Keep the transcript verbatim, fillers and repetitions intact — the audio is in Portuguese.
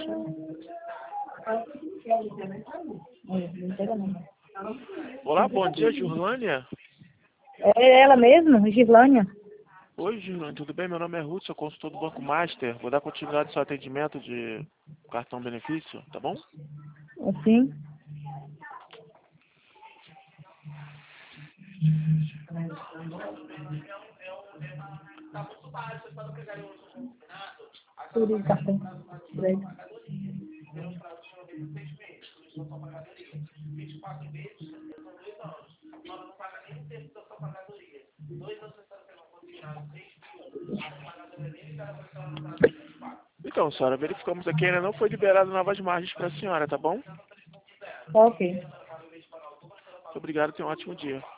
Olá, bom dia, Jurlânia. É ela mesmo, Gislânia? Oi, Jurlânia, tudo bem? Meu nome é Ruth, sou consultor do Banco Master. Vou dar continuidade ao seu atendimento de cartão benefício, tá bom? Sim. Tudo em cartão. Então, senhora, verificamos aqui, ainda não foi liberado novas margens para a senhora, tá bom? Ok. Muito obrigado, tenha um ótimo dia.